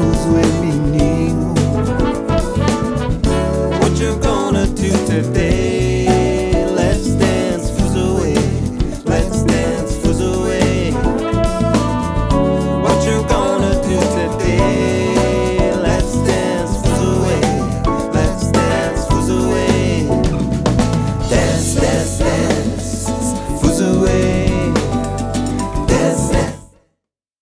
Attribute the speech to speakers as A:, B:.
A: caos é menino. What you gonna do today?